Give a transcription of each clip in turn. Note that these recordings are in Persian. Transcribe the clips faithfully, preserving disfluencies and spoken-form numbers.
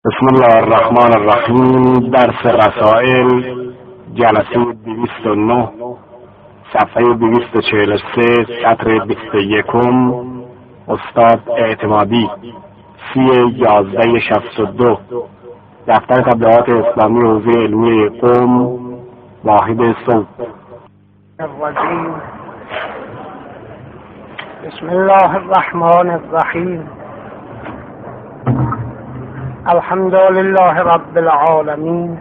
بسم الله الرحمن الرحیم. درس رسائل جلسه دویست و نه، صفحه دویست و چهل و سه، سطر بیست و یکم. استاد اعتمادی، سی یازده شصت و دو، دفتر تبلیغات اسلامی حوزه علمی قم، واحد صوت. الرجیم. بسم الله الرحمن الرحیم. الحمد لله رب العالمین،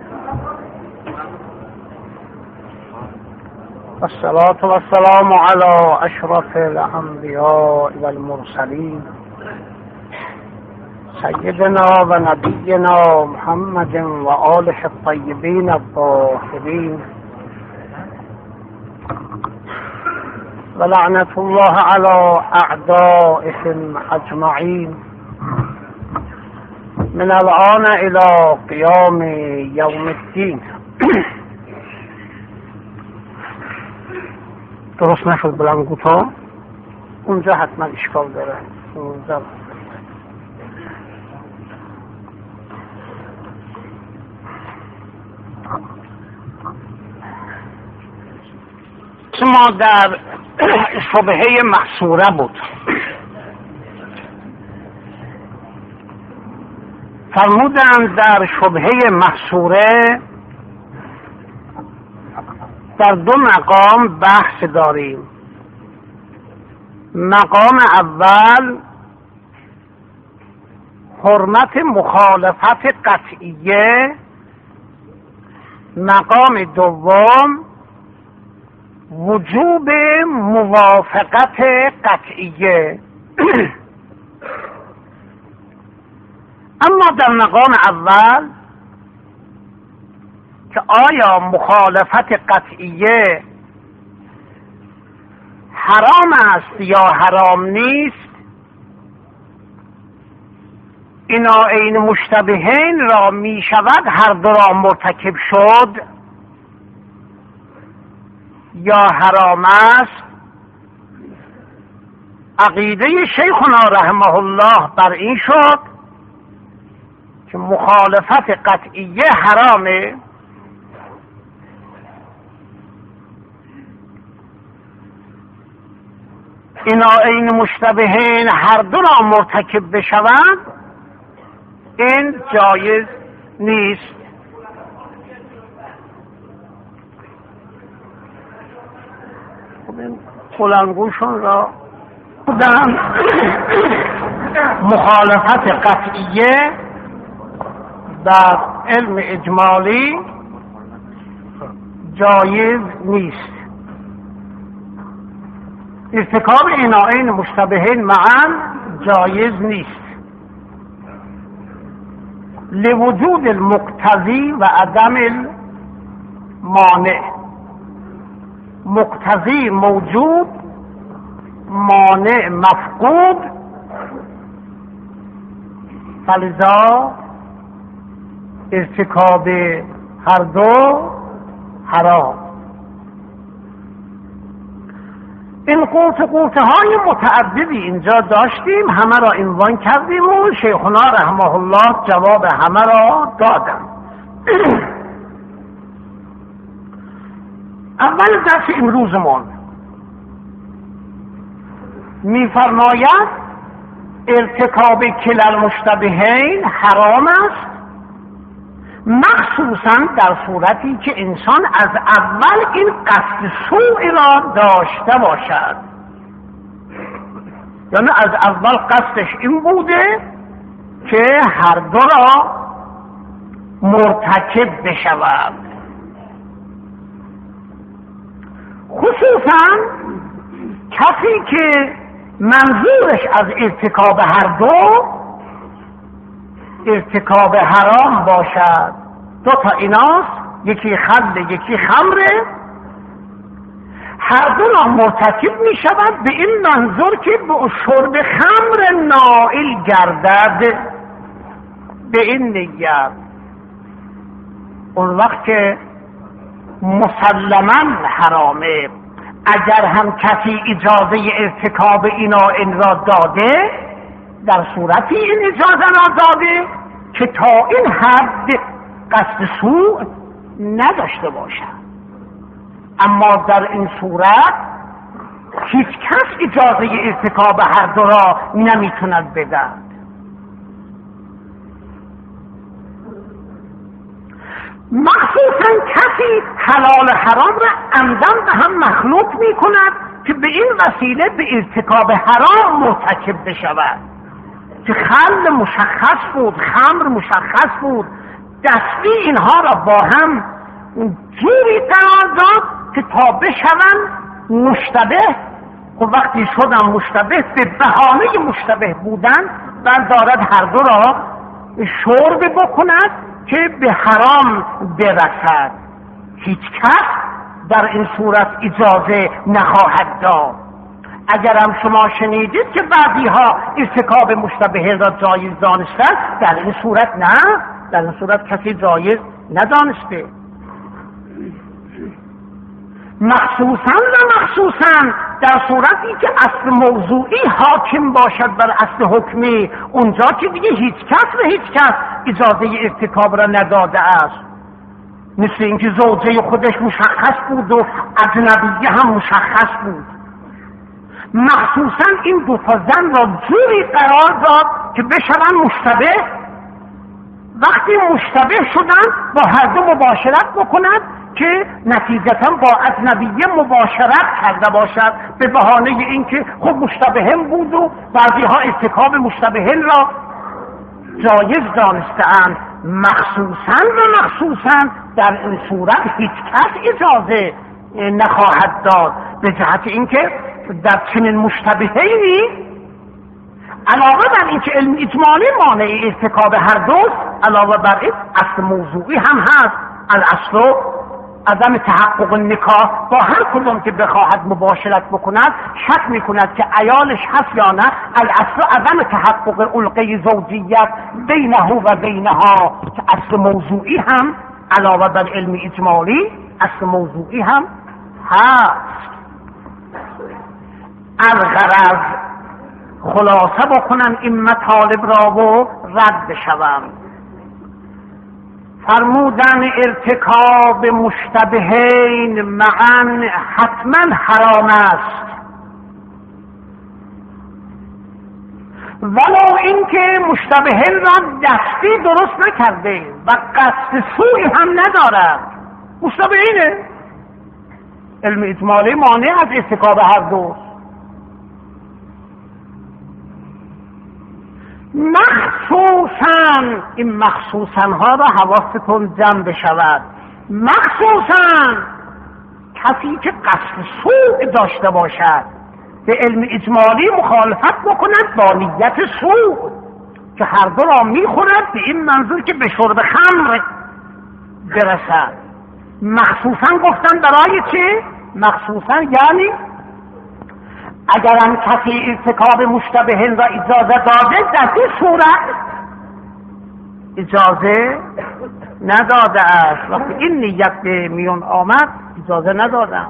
والصلاة والسلام على اشرف الانبیاء والمرسلین، سیدنا و نبینا محمد و آله الطیبین الطاهرین، و لعنت الله علی اعدائهم اجمعین من الان الى قیام یوم الدین. درست نشد بلنگوتا؟ اونجا حتما اشکال داره. اونجا ما در شبهه محصوره بود. فرمودند در شبهه محصوره در دو مقام بحث داریم. مقام اول حرمت مخالفت قطعیه، مقام دوم وجوب موافقت قطعیه. اما در مقام اول که آیا مخالفت قطعیه حرام است یا حرام نیست، ایناین مشتبهین را می شود هر دو را مرتکب شد یا حرام است. عقیده شیخنا رحمه الله بر این شد که مخالفت قطعیه حرامه. ایناین مشتبهین هر دو را مرتکب بشوند، این جایز نیست. بلندگوشون را بودن مخالفت قطعیه در علم اجمالی جایز نیست. ارتکاب ایناین مشتبهین معا جایز نیست لوجود المقتضی و عدم المانع. مقتضی موجود، مانع مفقود، فلذا ارتکاب هر دو حرام. این قوت قوته های متعددی اینجا داشتیم، همه را عنوان کردیم و شیخنا رحمه الله جواب همه را دادن. اول درس امروزمون می‌فرماید ارتکاب کلا المشتبهین حرام است، مخصوصا در صورتی که انسان از اول این قصد سوء را داشته باشد. یعنی از اول قصدش این بوده که هر دو را مرتکب بشود. خصوصا کسی که منظورش از ارتکاب هر دو ارتکاب حرام باشد. دو تا ایناست، یکی خمر یکی خمره، هر دو را مرتکب می شود به این منظور که به شرب خمر نائل گردد. به این نیت اون وقت که مسلماً حرامه. اگر هم کسی اجازه ارتکاب اینا این را داده، در صورتی این اجازه را داده که تا این حد قصد سوء نداشته باشد. اما در این صورت هیچ کس اجازه ارتکاب هر دو را نمیتوند بدهد. مخصوصا کسی حلال حرام را عمدن به هم مخلوط می کند که به این وسیله به ارتکاب حرام مرتکب بشود، که خل مشخص بود، خمر مشخص بود، دستی اینها را با هم جوری قرار داد که تا بشوند مشتبه. و وقتی شدن مشتبه به بهانه مشتبه بودن و دارد هر دو را شرب بکند که به حرام برسد. هیچ کس در این صورت اجازه نخواهد داد. اگرم شما شنیدید که بعضی ها ارتکاب مشتبه را جایز دانستند، در این صورت نه، در این صورت کسی جایز ندانسته. مخصوصا و مخصوصا در صورتی که اصل موضوعی حاکم باشد بر اصل حکمی، اونجا که دیگه هیچ کس و هیچ کس اجازه ارتکاب را نداده است. مثل اینکه زوجه خودش مشخص بود و اجنبیه هم مشخص بود. مخصوصا این دو تا زن را جوری قرار داد که بشوند مشتبه. وقتی مشتبه شدن با هر دو مباشرت بکنند که نتیجتا با اجنبیه مباشرت کرده باشد به بهانه اینکه خب مشتبهن بود و بعضی ها ارتکاب مشتبهن را جایز دانسته‌اند. مخصوصا و مخصوصا در این صورت هیچ کس اجازه نخواهد داد، به جهت اینکه در چنین مشتبهینی علاوه بر اینکه علم اجمالی مانع ارتکاب هر دوست، علاوه بر این اصل موضوعی هم هست. الاصل عدم تحقق نکاح. با هر کدوم که بخواهد مباشرت بکند شک میکند که عیالش هست یا نه. الاصل عدم تحقق علقه زوجیت بینه و بینها، که اصل موضوعی هم علاوه بر علم اجمالی اصل موضوعی هم هست. الغرض خلاصه بکنم این مطالب را و رد بشوم. فرمودن ارتکاب مشتبهین معا حتما حرام است، ولو اینکه مشتبهین را دستی درست نکرده و قصد سوی هم ندارد. مشتبهینه، علم اجمالی مانع از ارتکاب هر دو. مخصوصاً این مخصوصاً ها را حواستون جمع بشود. مخصوصاً کسی که قصد سوء داشته باشد به علم اجمالی مخالفت بکند با نیت سوء، که هر دو را میخورد به این منظور که به شرب خمر برسد. مخصوصاً گفتن برای چه؟ مخصوصاً یعنی اگرم کسی ارتکاب مشتبه را اجازه داده، در این صورت اجازه نداده است. وقتی این نیت به میون آمد اجازه ندادم.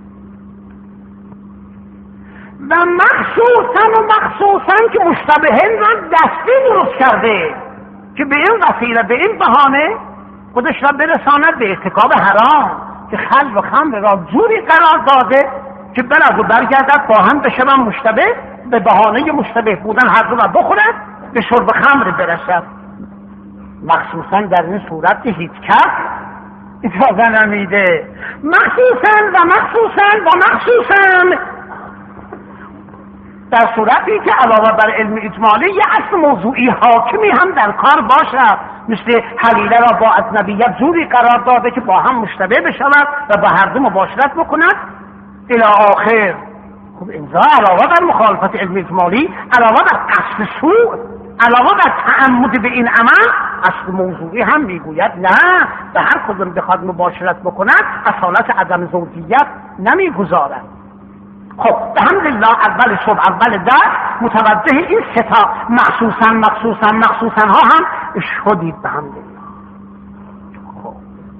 و مخصوصا و مخصوصا که مشتبه را دستی درست کرده که به این وسیله به این بهانه خودش را برساند به ارتکاب حرام، که خل و خمر را جوری قرار داده که برد و برگردد با هم بشوند مشتبه، به بهانه مشتبه بودن هر دو را بخورد به شرب خمر برسد. مخصوصا در این صورت که هیچ کس اجازه نمیده. مخصوصا و مخصوصا و مخصوصا در صورتی که علاوه بر علم اجمالی یه اصل موضوعی حاکمی هم در کار باشد، مثل حلیله را با اجنبیت جوری قرار داده که با هم مشتبه بشود و با هر دو مباشرت بکند الی آخر. خب اینجا علاوه بر مخالفت علم اجمالی، علاوه بر قصد سوء، علاوه بر تعمد به این عمل، اصل موضوعی هم میگوید نه، به هر کدوم بخواد مباشرت بکند اصالت عدم زوجیت نمیگذارد. خب به حمدالله اول صبح اول در متوجه این ستا مخصوصا مخصوصا مخصوصا ها هم شدید به حمدالله. خب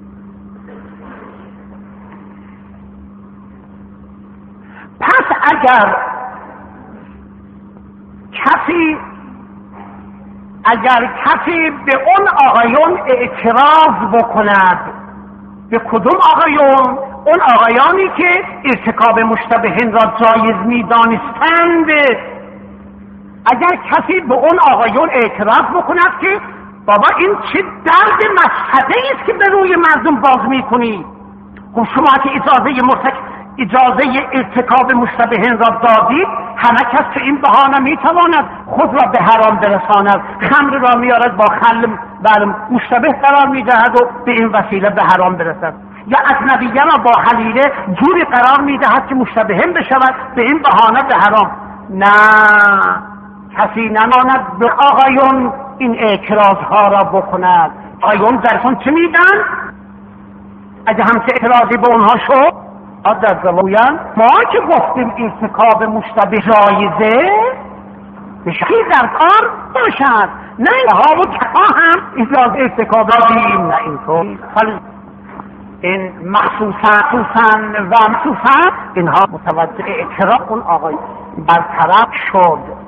پس اگر کسی اگر کسی به اون آقایون اعتراض بکند، به کدوم آقایون؟ اون آقایانی که ارتکاب مشتبهین را جایز می‌دانستند، اگر کسی به اون آقایون اعتراض بکند که بابا این چه درد مشهده است که به روی مردم باز میکنی، خب شما که اجازه مرتک اجازه ارتکاب مشتبهین را دادید، همه کس که این بهانه میتواند خود را به حرام برساند، خمر را میارد با خل بر مشتبه قرار میدهد و به این وسیله به حرام برسد، یا اجنبیه را با حلیله جوری قرار میدهد که مشتبهین بشود، به این بهانه به حرام. نه، کسی نماند به آقایون این اعتراض ها را بکند. آقایون درسون چه میدن؟ اگه همچه اعتراضی به اونها شد، در زوایان ما که گفتیم ارتکاب مشتبه جایزه، به شکلی در کار باشد، نه ها و تقا هم اجازه ارتکاب دادیم، نه اینطور. این مخصوصا و مخصوصا اینها متوجه اعتراض اون آقای برطرف شد.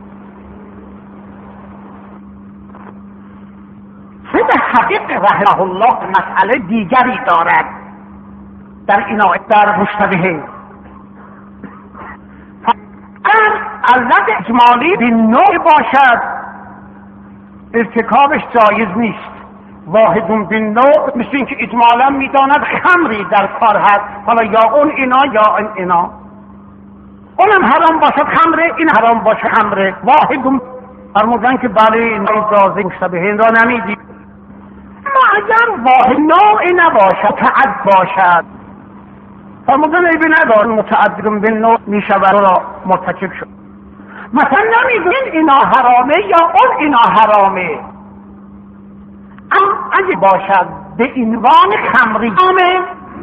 سید حقیق رحمه الله مسئله دیگری دارد در اینا در مشتبهین. اگر علت اجمالی به نوع باشد ارتکابش جایز نیست. واحدون به نوع مثل اینکه اجمالا میداند خمری در کار هست، حالا یا اون اینا یا این اینا، اونم حرام باشد خمره، این حرام باشه خمره. واحدون فرمودن که بله این اجازه مشتبهین را نمیدید. اما اگر واحد نوعی نباشد تعد باشد، فرمودن ایبی ندار متعدد به نوع میشود را مرتکب شد. مثلا نمیدونین اینا حرامه یا اون اینا حرامه، اما اگه باشد به عنوان خمری حرامه،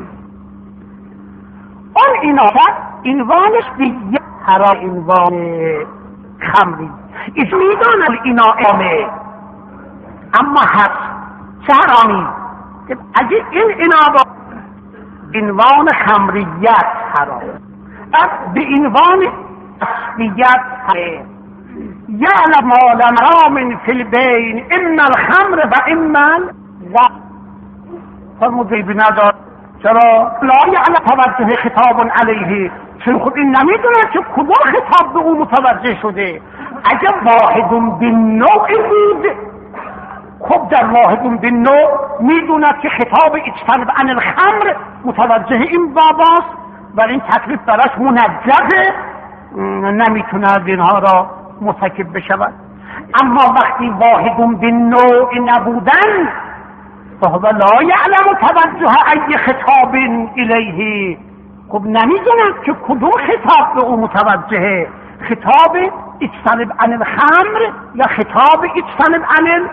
اون اینا عنوانش به یک حرام عنوان خمری ایش میدانم اینا حرامه، اما هست چه حرامی؟ اگه این اینا با عنوان خمریت حرام، از به عنوان اصلیت حرام. یعلم ما لم حرام فی البین اما الخمر و اما الغ. فرموده بندار چرا لا یعلم توجه خطاب علیه، چون خود این نمیدونه که کدوم خطاب به او متوجه شده. اگر واحدون به نوعی بود، خب در واحدون به نوع میدوند که خطاب اجتنب عن الخمر متوجه این باباست، ولی این تکلیف براش منجزه، نمیتونه اینها را مرتکب بشود. اما وقتی واحدون به نوع نبودن، فهو لا یعلم توجه ای خطاب الیه، خب نمیدوند که کدوم خطاب به او متوجهه، خطاب اجتنب عن الخمر یا خطاب اجتنب عن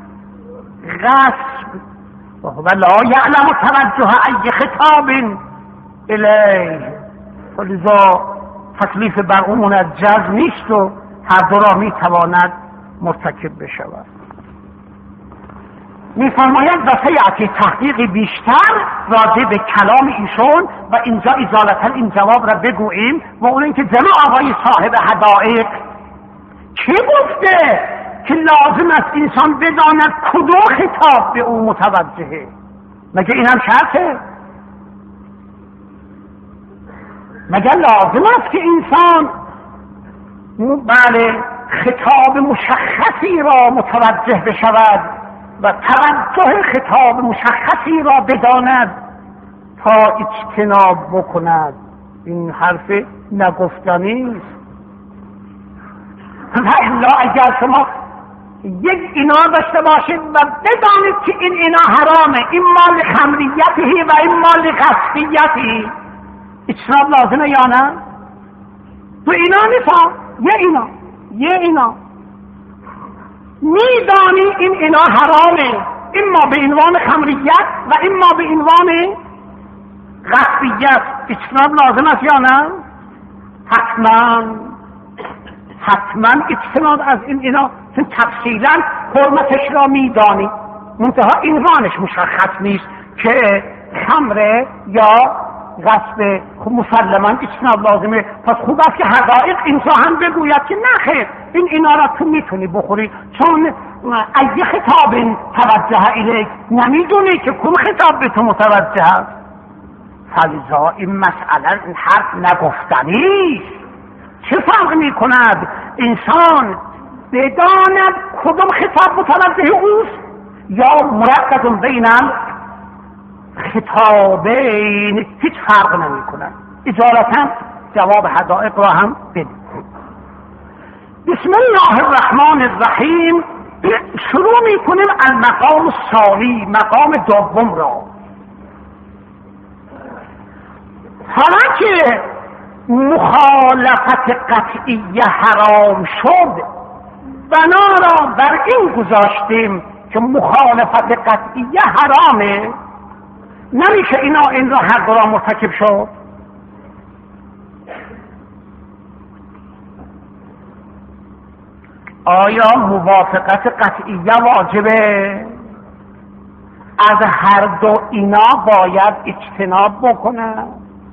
غصب. و لا یعلم توجه ای خطاب الیه، ولذا تکلیف بر اون منجز نیست و هر دو را میتواند مرتکب بشود. میفرماید و سیعتی تحقیق بیشتر راجع به کلام ایشون و اینجا ازالتا این جواب را بگوییم، و اون اینکه جناب آقای صاحب حدائق چه گفته که لازم است انسان بداند کدوم خطاب به اون متوجهه؟ مگه این هم شرطه؟ مگه لازم است که انسان بله خطاب مشخصی را متوجه بشود و توجه خطاب مشخصی را بداند تا اجتناب بکند؟ این حرف نگفتنی است. و الا اگر شما یک اینا داشته باشید و بدانید که این اینا حرامه، این مال خمریتی و این مال غصبیتی، اجتناب لازمه یا نه؟ تو اینا نیست، یه اینا یه اینا میدانی این اینا حرامه، اما به عنوان خمریت و اما به عنوان غصبیت، اجتناب لازم است یا نه؟ حتما حتما اجتناب از این اینا، چون تفصیلا حرمتش را میدانی، منتها عنوانش مشخص نیست که خمره یا غصب. خب مسلما اجتناب لازمه. پس خوب است که حقایق اینجا هم بگوید که نه خیر، این اینا را تو میتونی بخوری، چون ای خطاب توجه الیک، نمیدونی که کدوم خطاب به تو متوجه است. فلذا این مسئله این حرف نگفتنی است. چه فرق می کند انسان بداند کدوم خطاب متوجه اوست یا مرکز بین خطابین، هیچ فرق نمی کند. اجالتا جواب حدائق را هم بدید. بسم الله الرحمن الرحیم. شروع می کنیم المقام الثانی، مقام دوم را. حالا که مخالفت قطعیه حرام شد، بنا را بر این گذاشتیم که مخالفت قطعیه حرامه، نمیشه اینا این را هر دو را مرتکب شد. آیا موافقت قطعیه واجبه؟ از هر دو اینا باید اجتناب بکنن.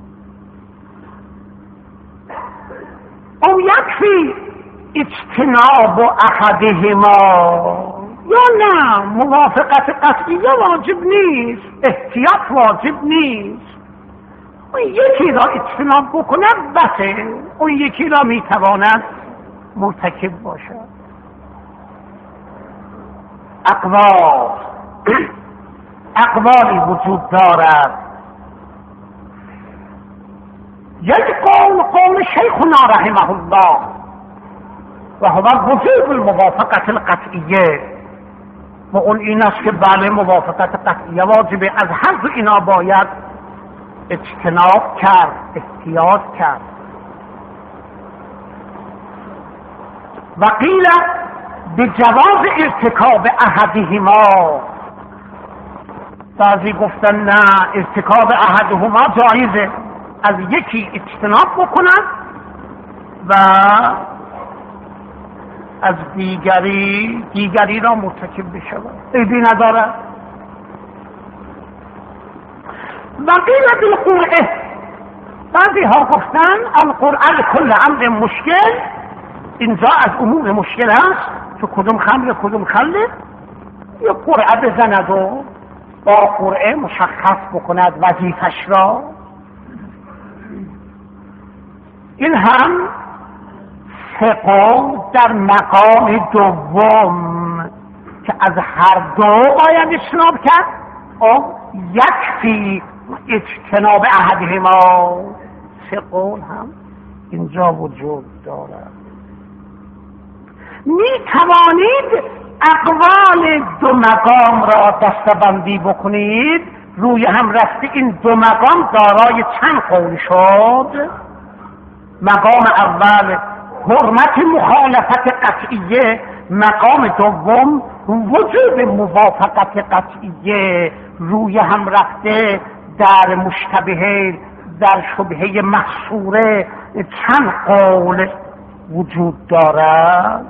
او یکفی اجتناب احدهما، یا نه موافقت قطعیه واجب نیست، احتیاط واجب نیست. اون یکی را اجتناب بکنه بسه، اون یکی را میتواند مرتکب باشد. اقوال اقوالی وجود دارد. یک قول قول شیخنا رحمه الله و هو وجوب الموافقت القطعیه، و اون این است که بله موافقت قطعیه واجبه، از هر دو اینا باید اجتناب کرد، احتیاط کرد. و قیل بجواز ارتکاب احدهما، بعضی گفتن نه ارتکاب احدهما جایزه، از یکی اجتناب بکنن و از دیگری دیگری را مرتکب بشود، ایدی ندارد. و قیل بالقرعه، بعضی ها گفتن القرعه کل امر مشکل، اینجا از امور مشکل است که کدوم خمر کدوم خله، یا قرعه بزند و با قرعه مشخص بکند وظیفش را. این هم فقه در مقام دوم که از هر دو باید اجتناب کرد، او یکفی اجتناب احدهما. فقه هم اینجا وجود دارد. می توانید اقوال دو مقام را دسته‌بندی بکنید. روی هم رفته این دو مقام دارای چند قول شد. مقام اول حرمت مخالفت قطعیه، مقام دوم وجود موافقت قطعیه. روی هم رفته در مشتبه، در شبهه محصوره چند قول وجود دارد.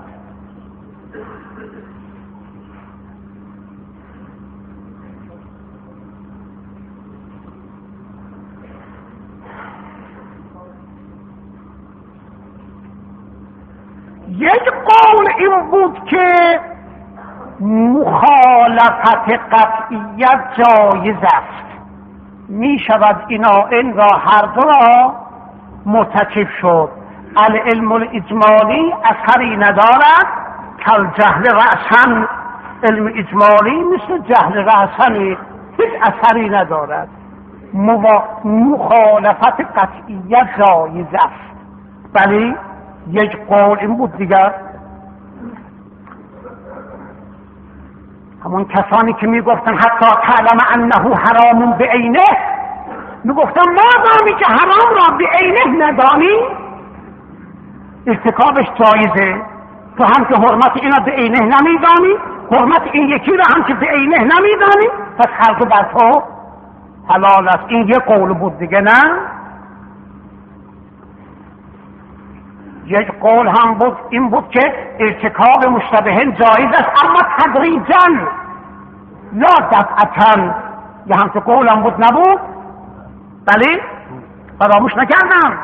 یک قول این بود که مخالفت قطعیت جایز است، می شود اینا این را هر دو را مرتکب شد. العلم الاجمالی اثری ندارد، کل جهل رأسن، علم اجمالی مثل جهل رأسن هیچ اثری ندارد. مخالفت قطعیت جایز است. بلی یک قول این بود دیگر. همون کسانی که میگفتن حتی تعلم انه حرام بعینه، میگفتن مادامی که حرام را بعینه ندانی ارتکابش جایزه، تو هم که حرمت اینا بعینه نمیدانی، حرمت این یکی را هم که بعینه نمیدانی، پس هر دو بر تو حلال است. این یک قول بود دیگه. نه یک قول هم بود این بود که ارتکاب مشتبهین جایز است، اما تدریجاً لا دفعتاً. یه هم که قول هم بود نبود. بله فراموش نکردم.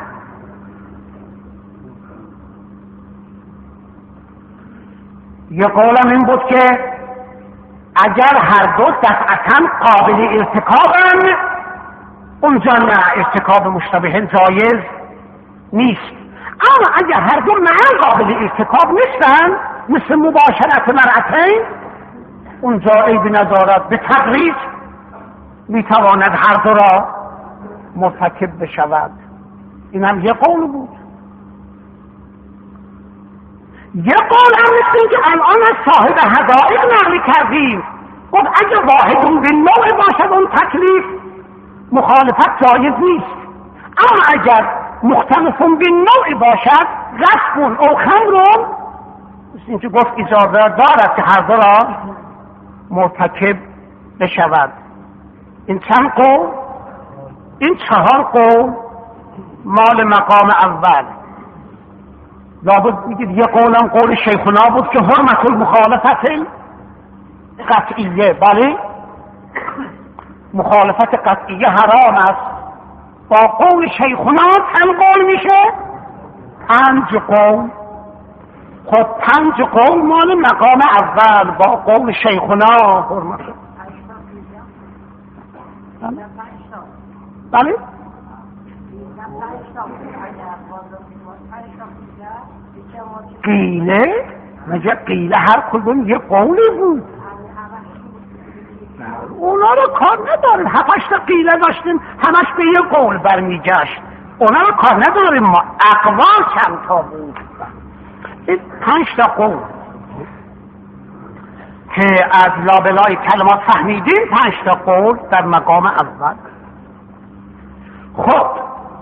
یه قولم این بود که اگر هر دو دفعتاً قابل ارتکابن اونجا نه ارتکاب مشتبه جایز نیست. اما اگر هر دو معا قابل ارتکاب نیستن مثل مباشرت مرأتین اونجا عیبی ندارد، به تدریج میتواند هر دو را مرتکب بشود. این هم یه قول بود. یه قول هم مثل که الان از صاحب حدائق نقل کردیم، خب اگه واحدون به نوع باشد اون تکلیف مخالفت جایز نیست، اما اگر مختلفون به نوع باشد غصبون او خمرون مثل اینکه گفت اجازه دارد که هر دو را مرتکب بشود. این چند قول؟ این چهار قول مال مقام اول. لابد میگید یه قولم قول شیخنا بود که حرمت المخالفت قطعیه. بله مخالفت قطعیه حرام است. با قول شیخنا چند قول میشه؟ پنج قول. خب پنج قول مال مقام اول با قول شیخنا حرمت. بله قیله مگه قیله هر کدوم یه قولی بود، اونا رو کار نداریم. هفتش تا قیله داشتیم همش به یه قول برمیگشت، اونا رو کار نداریم. ما اقوال چند تا بود؟ این پنج تا قول که از لابلای کلمات فهمیدیم. پنج تا قول در مقام اول. خب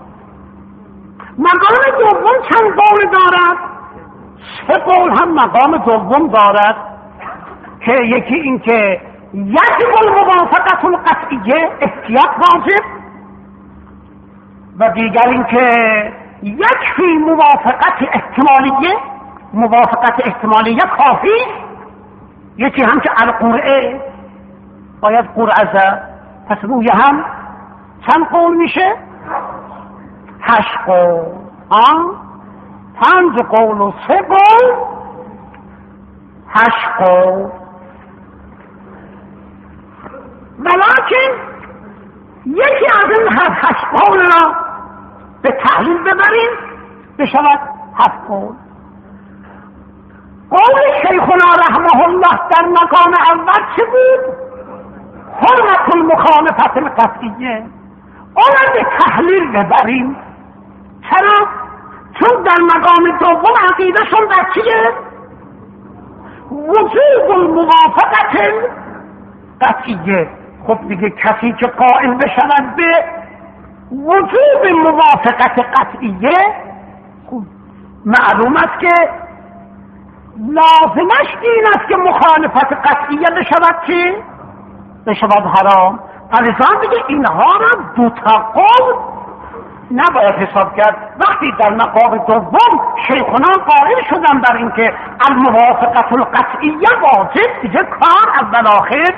مقام دوم چند قول دارد؟ سه قول هم مقام دوم دارد که یکی این که یجب الموافقت القطعیه احتیاط واجب، و دیگر این که یکفی موافقت احتمالیه، موافقت احتمالیه کافی. یکی هم که القرعه باید قرعه زد. پس روی هم چند قول میشه؟ هشت قول. آن پنج قول و سه قول هشت قول. ولیکن یکی از این هشت قول را به تحلیل ببریم بشود هفت قول. قول شیخنا رحمه الله در مقام اول چه بود؟ حرمت المخالفت القطعیه. اون به تحلیل ببریم. چرا؟ چون در مقام دوم عقیدهشون در چیه؟ وجوب الموافقت قطعیه. خب دیگه کسی که قائل بشود به وجوب موافقت قطعیه، خب معلوم است که لازمش این است که مخالفت قطعیه بشود چی؟ بشود حرام. فلذا دیگه اینها را دو تا قول نباید حساب کرد. وقتی در مقام دوم شیخونان قائل شدن بر اینکه الموافقت القطعیه واجب، دیگه کار اول آخر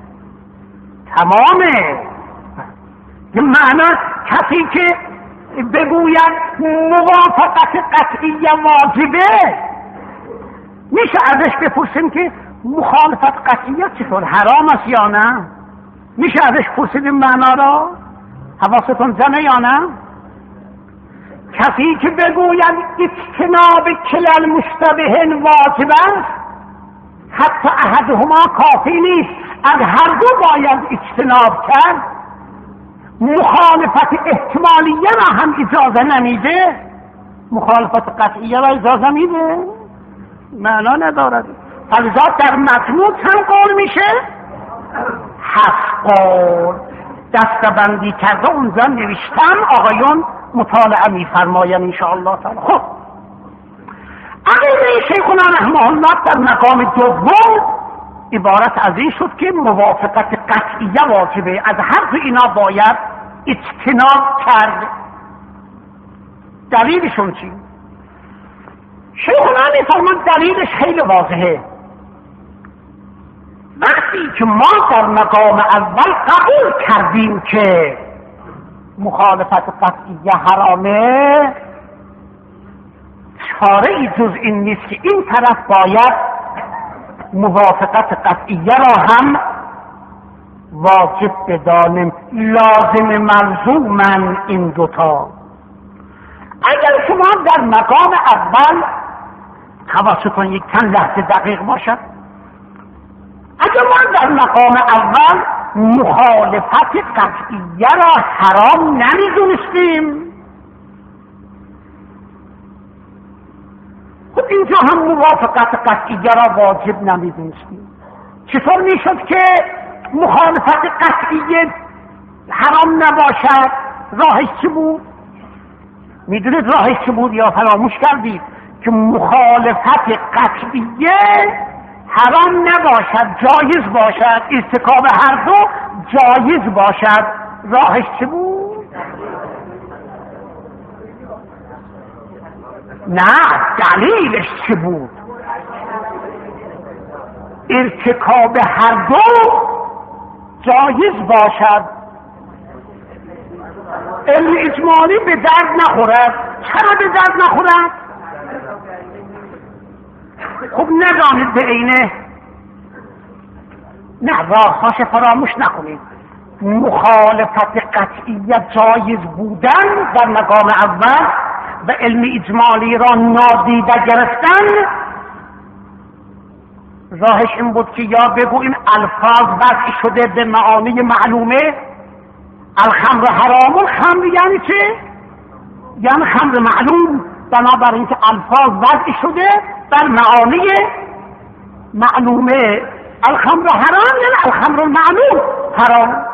تمامه. یه معنی کسی که بگوید موافقت قطعیه واجبه، میشه ازش بپرسیم که مخالفت قطعیه چطور، حرام است یا نه؟ میشه ازش پرسید این معنا را؟ حواستون جمعه یا نه؟ کسی که بگوید اجتناب کل المشتبه واجب است، حتی احدهما کافی نیست، از هر دو باید اجتناب کرد. مخالفت احتمالیه را هم اجازه نمیده، مخالفت قطعیه را اجازه میده؟ معنا ندارد. فلذا در مجموع چند قول میشه؟ هفت قول. دستبندی کرده اونجا نوشتم، آقایون مطالعه میفرماین انشاءالله تعالی. خب عقیده شیخنا رحمه الله در مقام دوم عبارت از این شد که موافقت قطعیه واجبه، از هر دو اینا باید اجتناب کرد. دلیلشون چی؟ شیخنا میفرماند دلیلش خیلی واضحه. وقتی که ما در مقام اول قبول کردیم که مخالفت قطعیه حرامه، چاره ای جز این نیست که این طرف باید موافقت قطعیه را هم واجب بدانیم. لازم ملزومن این دوتا. اگر شما در مقام اول حواستون یک چند لحظه دقیق باشد، اگر ما در مقام اول مخالفت قطعیه را حرام نمیدونستیم، خب اینجا هم موافقت قطعیه را واجب نمیدونستیم. چطور میشد که مخالفت قطعیه حرام نباشد؟ راهش چی بود؟ میدونید راهش چی بود یا فراموش کردید؟ که مخالفت قطعیه حرام نباشد، جایز باشد، ارتکاب هر دو جایز باشد. راهش چی بود؟ نه، دلیلش چی بود؟ ارتکاب هر دو جایز باشد. علم اجمالی به درد نخورد. چرا به درد نخورد؟ خب ندانید به عینه، نه راهاش فراموش نکنید. مخالفت قطعیت جایز بودن در مقام اول و علم اجمالی را نادیده گرفتن، راهش این بود که یا بگوییم الفاظ وضع شده به معانی معلومه. الخمر حرام، الخمر یعنی چه؟ یعنی خمر معلوم، بنابراین که الفاظ وضع شده بر معانی معلومه. الخمر حرام یعنی الخمر المعلوم حرام.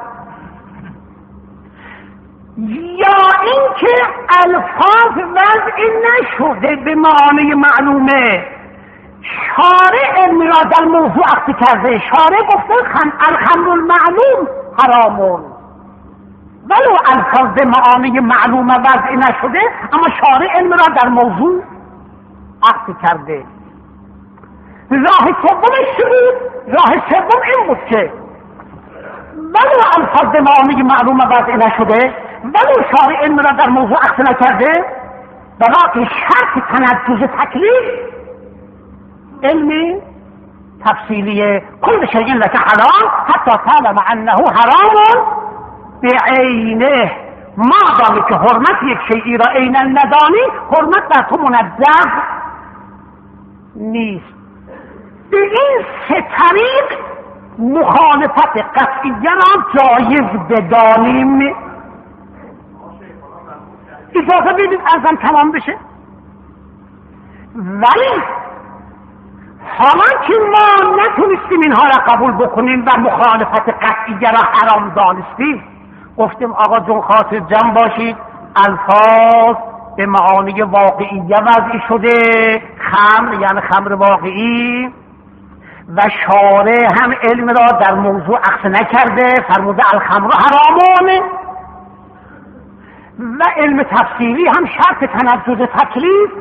یا اینکه الفاظ وضع نشده به معانی معلومه، شارع علمی را در موضوع عقد کرده. شارع گفته الخمر المعلوم حرامون، ولو الفاظ به معانی معلومه وضع نشده، اما شارع علمی را در موضوع عقد کرده. راه سومش چی بود؟ راه سوم این بود که ولو الفاظ به معانی معلومه وضع نشده، ولو شارع علمی را در موضوع عقد نکرده، بلکه شرط تنجز تکلیف علمی تفصیلیه. کل شیء لك حلال حتی تعلم انه حرام بعینه. ما دامی که حرمت یک شیئی را عینا ندانی، حرمت در تو منزه نیست. به این سه طریق مخالفت قطعیه را جایز بدانیم. اجازه بدید ازم تمام بشه. ولی حالا که ما نتونستیم اینها را قبول بکنیم و مخالفت قطعیه را حرام دانستیم، گفتیم آقا جون خاطر جمع باشید، الفاظ به معانی واقعیه وضعی شده، خمر یعنی خمر واقعی، و شارع هم علم را در موضوع عقد نکرده، فرموده الخمر حرامون، و علم تفسیری هم شرط تنجز تکلیف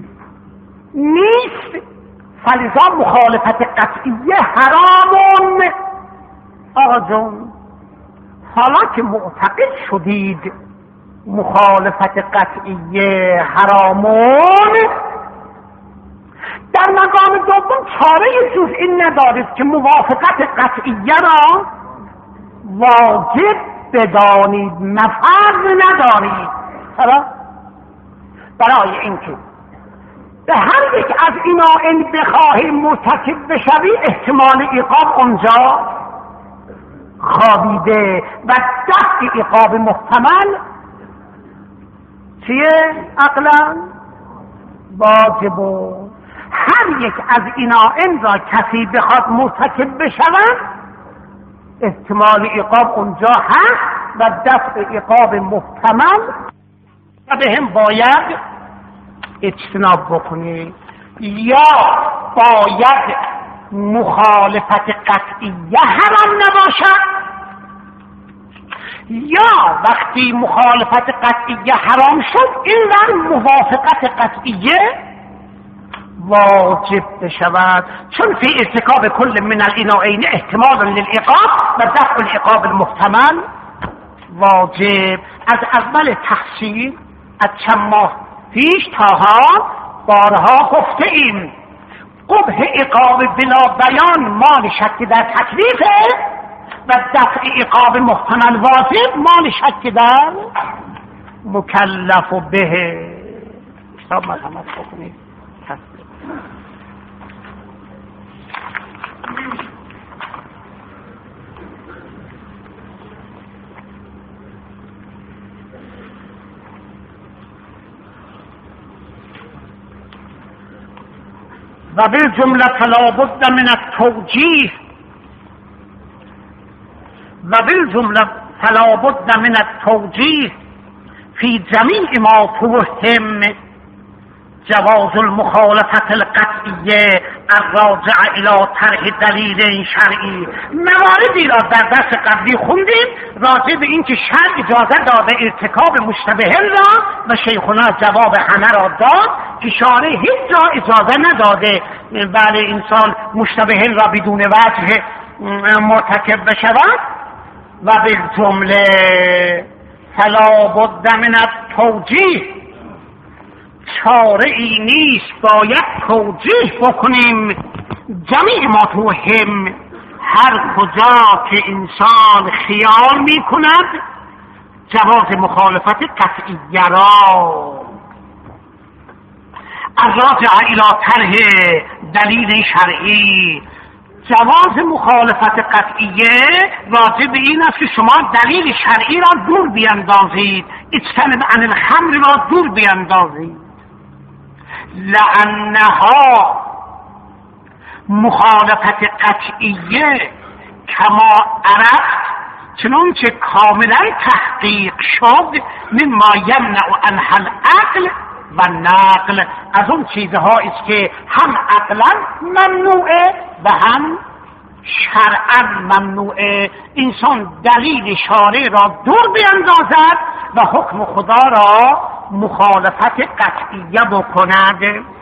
نیست، فلذا مخالفت قطعیه حرامون. آقا جون حالا که معتقد شدید مخالفت قطعیه حرامون، در مقام دوم چاره جز این ندارید که موافقت قطعیه را واجب بدانید، مفرض ندارید. چرا؟ برای اینکه به هر یک از اینا این بخواهی مرتکب بشوی، احتمال عقاب اونجا خوابیده و دفع عقاب محتمل چیه؟ عقلا واجب. هر یک از اینا این را کسی بخواد مرتکب بشود، احتمال عقاب اونجا هست و دفع عقاب محتمل و به هم باید اجتناب بکنی. یا باید مخالفت قطعیه حرام نباشد، یا وقتی مخالفت قطعیه حرام شد این وقت موافقت قطعیه واجب بشود، چون فی ارتکاب کل من العناءین احتمال للعقاب و دفع العقاب المحتمل واجب. از اول تحصیل از چند ماه پیش تا ها بارها گفته ایم قبح عقاب بلا بیان مال شک در تکلیفه و دفع عقاب محتمل واجب مال شک در مکلف به. کتاب مرحمت بکنید. و بالجمله فلا بد من التوجیه و بالجمله فلا بد من التوجیه فی جمیع ما توهم جواز المخالفت القطعیه الراجع الى طرح دلیل شرعی. مواردی را در درس قبلی خوندیم راجع به اینکه شرع اجازه داده ارتکاب مشتبه را و شیخنا جواب همه را داد که شارع هیچ جا اجازه نداده بله انسان مشتبه را بدون وجه مرتکب بشود. و بالجمله فلا بد من التوجیه، چاره ای نیست باید توجیه بکنیم جمیع ما توهم، هر کجا که انسان خیال می کند جواز مخالفت قطعیه را الراجع الی طرح دلیل شرعی. جواز مخالفت قطعیه راجع به این است که شما دلیل شرعی را دور بیندازید، اجتنب عن الخمر را دور بیندازید. لانها مخالفت قطعیه کما عرفت چنانچه کاملا تحقیق شد مما یمنع عنها العقل و نقل، از اون چیزهایی است که هم عقلا ممنوعه و هم شرعا ممنوعه. انسان دلیل شارع را دور بیندازد و حکم خدا را مخالفت قطعیه بکند.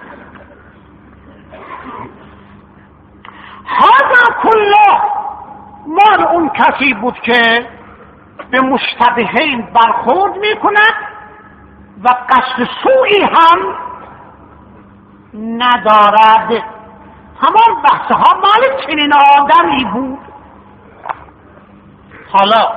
هذا کله مال اون کسی بود که به مشتبهین برخورد میکند و قصد سوئی هم ندارد. تمام بحثها مال چنین آدمی بود. حالا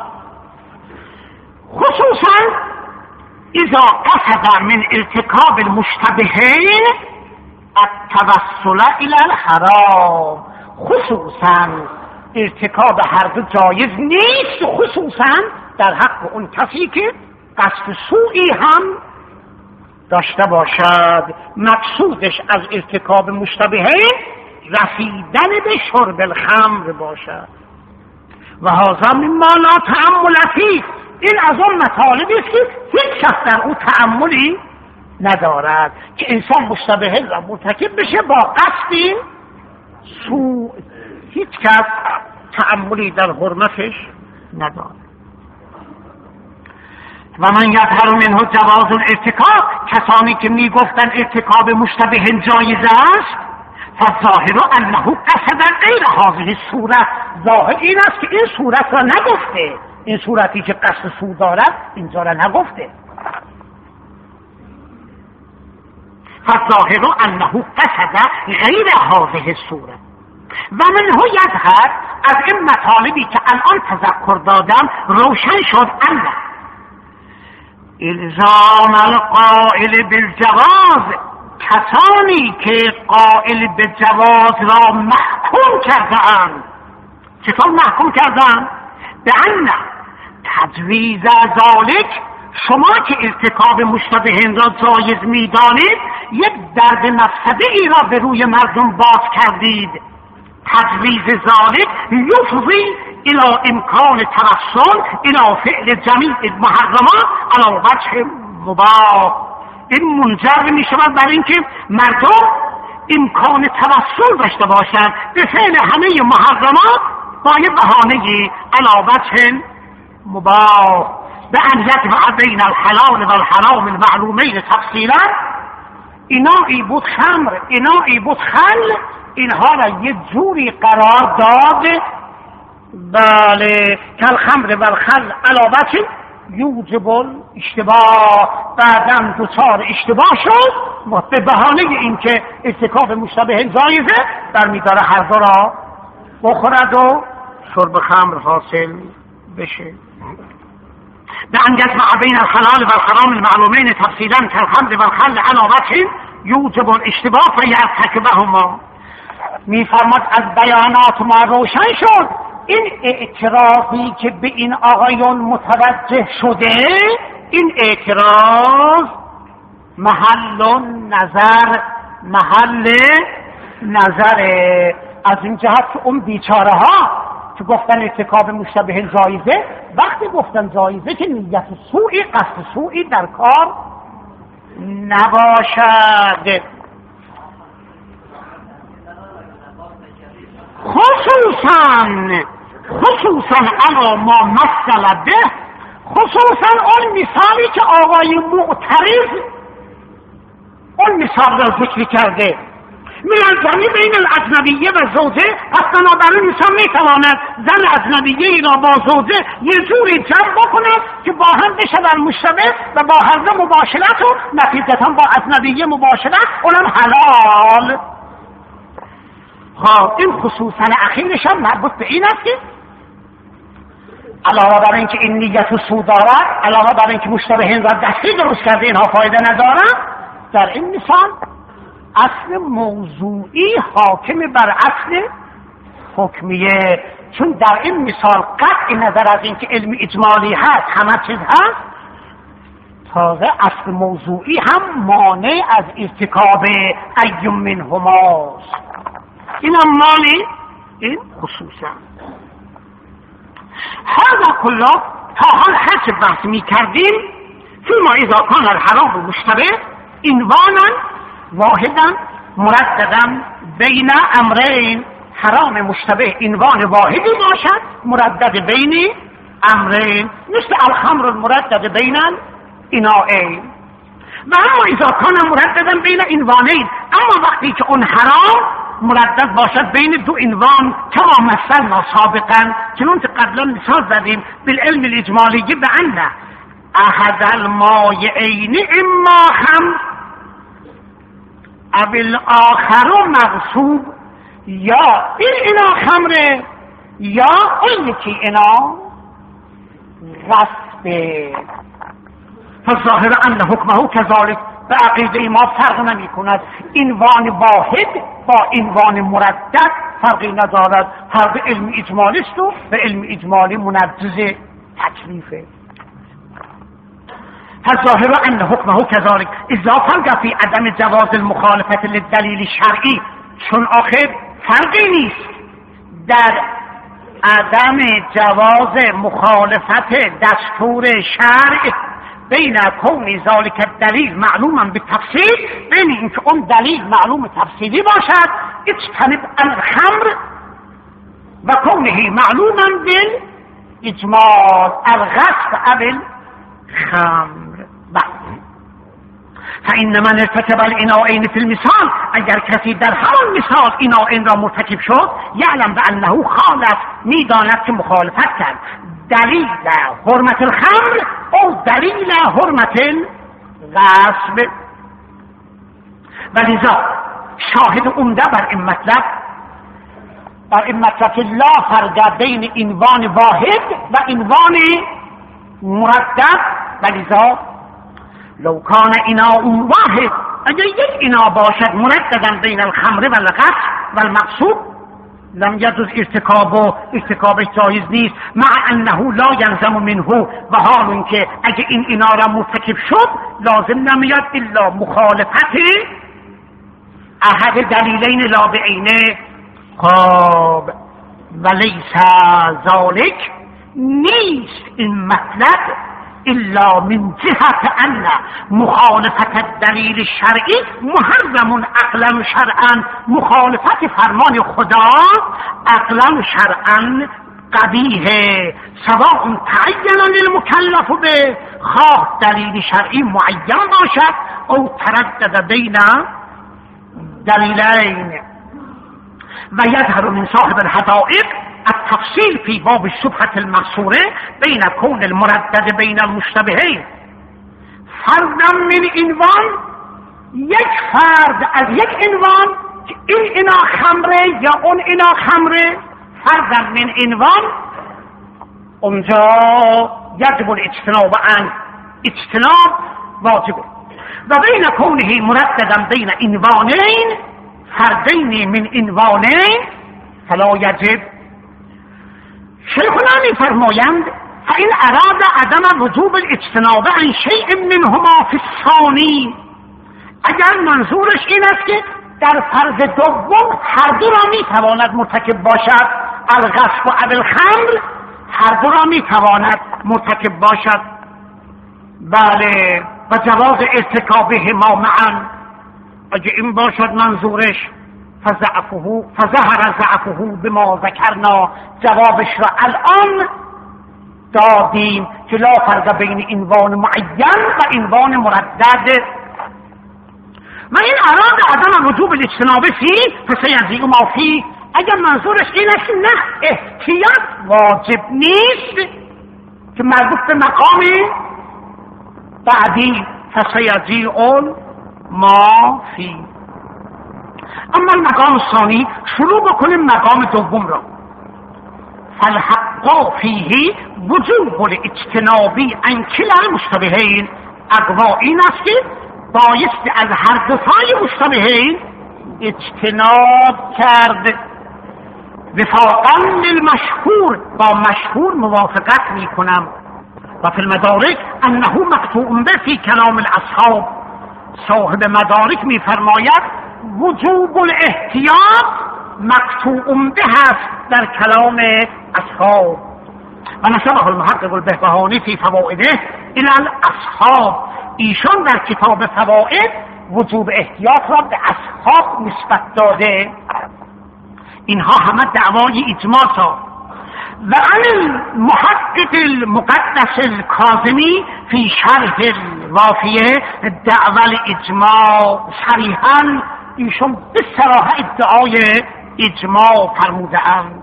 خصوصا اذا قصد من ارتکاب المشتبهین التوسل الى الحرام، خصوصا ارتکاب هر دو جایز نیست، خصوصا در حق اون کسی که قصد سوئی هم داشته باشد، مقصودش از ارتکاب مشتبهین رسیدن به شرب الخمر باشد. و هذا مما لا تأمل فیه، این از اون مطالبی است که هیچ کس در او تأملی ندارد که انسان مشتبهین را مرتکب بشه با قصد سوء، هیچ کس تأملی در حرمتش ندارد. و من یظهر منه جواز الارتکاب، کسانی که میگفتن ارتکاب مشتبه جایز است، فالظاهر انه قصد غیر هذه الصورت، ظاهر این است که این صورت را نگفته، این صورتی که قصد سو دارد اینجا را نگفته. فالظاهر انه قصد غیر هذه الصورت و منه یظهر، از این مطالبی که الان تذکر دادم روشن شد انه الزام القائل بالجواز، کسانی که قائل به جواز را محکوم کردند. چطور محکوم کردند؟ به ان تجویز ذالک، شما که ارتکاب مشتبهین را جایز می‌دانید یک درد مفسده ای را به روی مردم باز کردید. تجویز ذالک یفضی الى امکان توسل الى فعل جمیع المحرمات علی وجه مباح، این منجر می شود بر اینکه مردم امکان توسل داشته باشند به فعل همه محرمات با یه بهانه علی وجه مباح، به ان یجمع بین الحلال و الحرام المعلومین تفصیلا. اینایی بود خمر، اینایی بود خل، اینها را یه جوری قرار داد بله کل خمر و الخل علی وجه یوجب اشتباه، بعدم دچار اشتباه شد و به بهانه اینکه ارتکاب مشتبه جایزه برمی‌داره هر دو را بخورد و شرب خمر حاصل بشه. بأن يجمع بين الحلال والحرام المعلومين تفصيلا كالخمر والخل على وجه یوجب الاشتباه فيرتكبهما. میفرماد از بیانات ما روشن شد این اعتراضی که به این آقایون متوجه شده، این اعتراض محل نظر محل نظر از این جهت که اون بیچاره ها که گفتن ارتکاب مشتبه جایزه، وقتی گفتن جایزه که نیت سوئی قصد سوئی در کار نباشد. خصوصا خصوصا علا ما مثل به، خصوصا اون مثالی که آقای معترض اون مثال را ذکر کرده من الزنی بین الاجنبیه و زوجه. پس بنابراین انسان میتواند زن اجنبیه را با زوجه یه جوری جمع بکند که با هم بشون مشتبه و با هر دو مباشرت و نتیجتا با اجنبیه مباشرت اونم حلال. ها این خصوصا اخیرش هم مربوط به این است که علاوه بر اینکه این نیت سو دارد، علاوه بر اینکه مشتبه هند را دستی درست کرده اینها فایده ندارد، در این مثال اصل موضوعی حاکم بر اصل حکمیه. چون در این مثال قطع نظر از اینکه علم اجمالی هست همه چیز هست، تازه اصل موضوعی هم مانع از ارتکاب ایوم منهماست. این هم مالی این خصوصا. هذا کلا تا حال هر چه بحث می کردیم فیما اذا کان الحرام مشتبه عنوانا واحدا مرددا بین امرین، حرام مشتبه عنوان واحدی باشد مردد بین امرین، مثل الخمر المردد بین الاناءین. و اما اذا کان مرددا بین عنوانین، اما وقتی که اون حرام مردد باشد بین دو عنوان کما مثلنا سابقا، چنون که قبلا مثال زدیم بالعلم الاجمالی بأن احد المایعین اما هم او الاخر مغصوب، یا این اینا خمره یا اون یکی اینا غصبه. فالظاهر ان حکمه کذالک، به عقیده ما فرق نمی کند عنوان واحد با عنوان مردد فرقی ندارد، فرق علم اجمالی است و به علم اجمالی منجز تکلیفه. فالظاهر ان حکمه کذالک اذا فرق فی عدم جواز المخالفت للدلیل شرعی، چون آخر فرقی نیست در عدم جواز مخالفت دستور شرع بین کون ذالک الدلیل معلوما بالتفصیل، بین اینکه اون دلیل معلوم تفصیلی باشد اجتنب الخمر و کونه معلوما بالاجمال الغصب او الخمر. فإن من ارتكب الاناءین فی المثال، اگر کسی در همان مثال اناءین را مرتکب شد یعلم بانه خالف، میداند که مخالفت کرد دلیل حرمت الخمر او دلیل حرمت الغصب. ولذا شاهد عمده بر این مطلب بر این مطلب که لا فرق بین عنوان واحد و عنوان مردد. ولذا لو کان اناء واحد، اگر یک اناء باشد مرددا بین الخمر و الغصب و المغصوب لم يجوز ارتکاب و ارتکاب جایز نیست، مع انه لا يلزم منه، و حال اینکه اگه این اینا را مرتکب شد لازم نمیاد الا مخالفت احد دلیلین لا بعینه. خب ولیس ذالک، نیست این مطلب الا من جهت ان مخالفت الدلیل شرعی محرم عقلا و شرعا، مخالفت فرمان خدا عقلا و شرعا قبیحه، سواء تعین للمکلف به، خواه دلیل شرعی معین باشد او تردد بین دلیلین. و یظهر من صاحب الحدائق التفصیل فی باب الشبهة المحصوره بین کون المردد بین المشتبهین. فردا من عنوان، یک فرد از یک عنوان که این انا خمره یا اون انا خمره، فردا من عنوان اونجا یجب الاجتناب عن، اجتناب واجبه. و بین کونه مرددا بین عنوانین فردین من عنوانین فلا یجب. شیخنا می فرمایند فإن اراد عدم وجوب الاجتناب عن شیء منهما فی الثانی، اگر منظورش این است که در فرض دوم هر دو را می تواند مرتکب باشد، الغصب و الخمر هر دو را می تواند مرتکب باشد، بله، و جواز ارتکابه ما معا، اگه این باشد منظورش فضعفه فظهر ضعفه بما ذکرنا، جوابش را الان دادیم که لا فرق بین عنوان معین و عنوان مردد. و این اراد عدم وجوب الاجتناب فی فسیجزی ما فی، اگر منظورش این است نه احتیاط واجب نیست که مربوط به مقام بعدی فسیجزی ما فی. اما المقام ثانی، شروع بکنیم مقام دوم را. فالحق فیه وجوب الاجتناب عن کلا المشتبهین، اقوا این است که بایستی از هر دو تای مشتبهین اجتناب کرد. وفاقا للمشهور، با مشهور موافقت می کنم. و فی المدارک انه مقطوع به فی کلام الاصحاب، صاحب مدارک می فرماید وجوب الاحتیاط مقطوع به هست در کلام اصحاب. و نسبه المحقق البهبهانی فی فوائده الی الاصحاب، ایشان در کتاب فوائد وجوب احتیاط را به اصحاب نسبت داده. اینها همه دعوای اجماع تا. و عن المحقق المقدس الکاظمی فی شرح الوافیه دعوى الاجماع، صریحا ایشون به صراحت ادعای اجماع فرموده اند.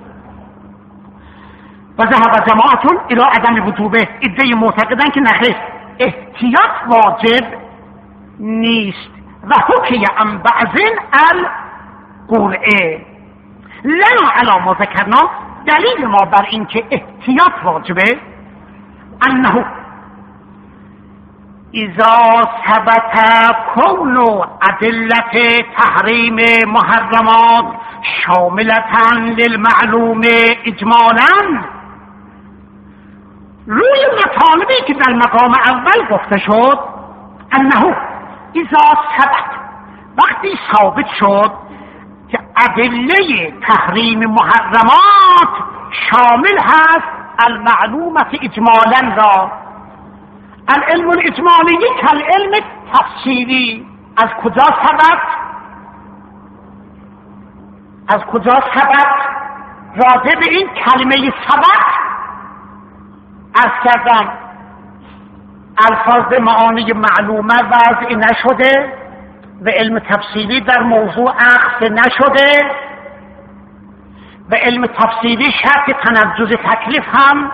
و ذهب جماعتون الى عدم وجوبه، ادعای معتقدن که نخیر احتیاط واجب نیست. و حکی عن بعض القرعه، لنا علی ما ذکرنا، دلیل ما بر این که احتیاط واجبه انه اذا ثبت کون ادلت تحریم محرمات شاملة للمعلوم اجمالا، روی مطالبی که در مقام اول گفته شد انه اذا ثبت، وقتی ثابت شد که ادله تحریم محرمات شامل هست المعلومة اجمالا را. العلم الاجمالی کالعلم تفصیلی، از کجا ثبت؟ از کجا ثبت؟ راجع به این کلمه ثبت از کردن الفاظ معانی معلومه وضع نشده و علم تفصیلی در موضوع اخذ نشده و علم تفصیلی شرط تنجز تکلیف هم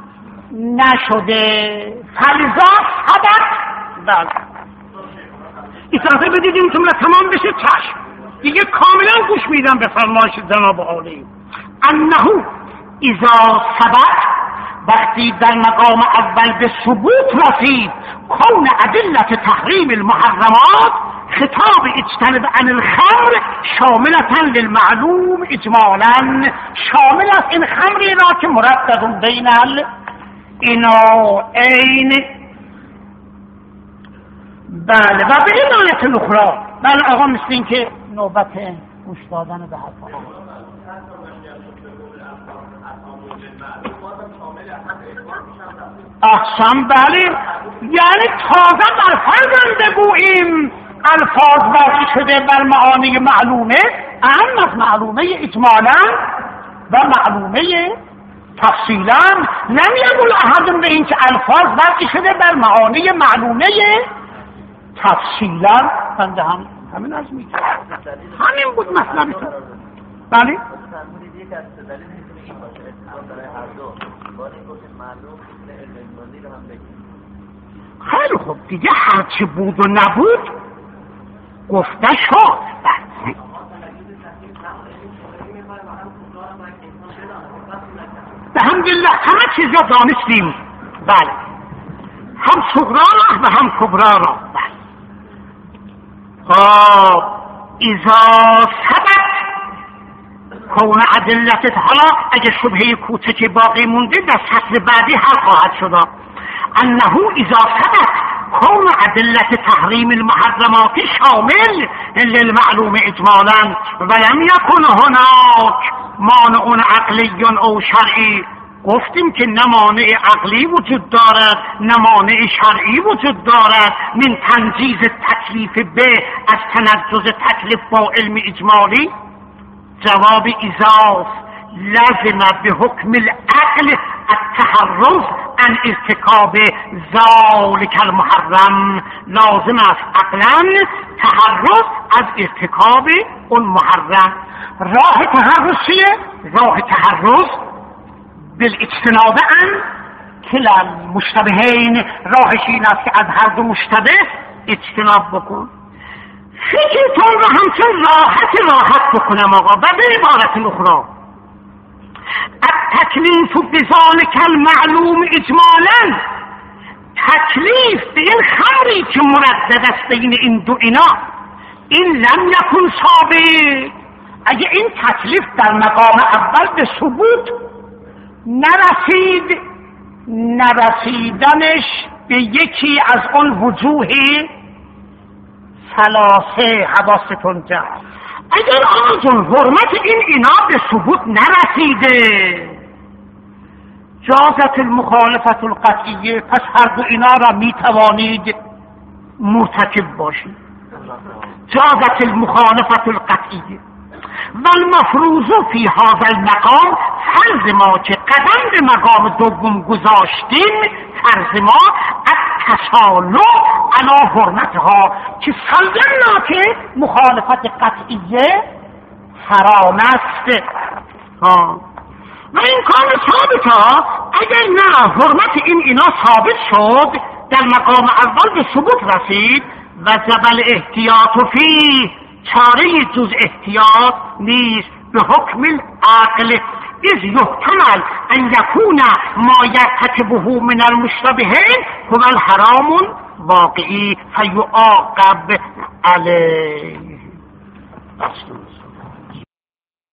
نشده، فلذا ثبت. بله اجازه بدید این جمله تمام بشه، چشم دیگه کاملا گوش میدم به فرمایش جناب عالی. انه اذا ثبت، وقتی در مقام اول به ثبوت رسید کون ادلت تحریم المحرمات، خطاب اجتنب عن الخمر شاملة للمعلوم اجمالا، شامل است این خمری را که مردد بین الاناءین. بله و به این آیت الاخرى. بله آقا مثل این که نوبت گوش دادن به حرف احسن. بله یعنی تازه بر فرض بگوییم الفاظ واقع شده بر معانی معلومه، اهم از معلومه اجمالا و معلومه تفصیلا. نمیگول احد به این که الفاظ واقع شده بر معانی معلومه تفصیلا. بنده هم همین از میگه همین بود مطلبی تو. بله خیلی خوب دیگه هرچی بود و نبود گفته شد. الحمدلله همه چیز را دانستیم. بله، هم صغرا را و هم کبرا را. بله. خب اذا ثبت کون ادلت، حالا اگه شبهه کوچکی باقی مونده در سطر بعدی حل خواهد شد. انه اذا ثبت کون ادلت تحریم المحرمات شامل للمعلوم اجمالا ولم یکن هناک مانع عقلی او شرعی. گفتیم که نه مانع عقلی وجود دارد نه مانع شرعی وجود دارد من تنجیز تکلیف به از تنجز تکلیف با علم اجمالی. جواب اضاف لازم به حکم العقل التحرز عن ارتکاب ذلك المحرم. لازم است عقلا تحرز از ارتکاب اون محرم. راه تحرز چیه؟ راه تحرز بالاجتناب عن کلا المشتبهین. راهش این است که از هر دو مشتبه اجتناب بکن. فکرتون رو همچون راحت راحت بکنم آقا. و به عبارت اخرى التکلیف بذلک المعلوم اجمالا، تکلیف به این خمری که مردد است بین این دو اینا، این لم یکن ثابت. اگه این تکلیف در مقام اول به ثبوت نرسید، نرسیدنش به یکی از اون وجوه ثلاثه حواستون جمع. اگر آنجون حرمت این اینا به ثبوت نرسیده، جازت المخالفت القطعیه، پس هر دو اینا را می توانید مرتکب باشید. جازت المخالفت القطعیه و المفروض فی هذا المقام، فرض ما که قدم به مقام دوم گذاشتیم، فرض ما التسالم علی حرمتها، که سلمنا که مخالفت قطعیه حرام است. ها و این کار ثابت ها. اگر نه حرمت این اینا ثابت شد، در مقام اول به ثبوت رسید، و جبل احتیاط فی، چاره جز احتیاط نیست، به حکم العقل اذ یحتمل ان یکون ما یرتکبه من المشتبهین هو الحرام واقعی فیعاقب علیه.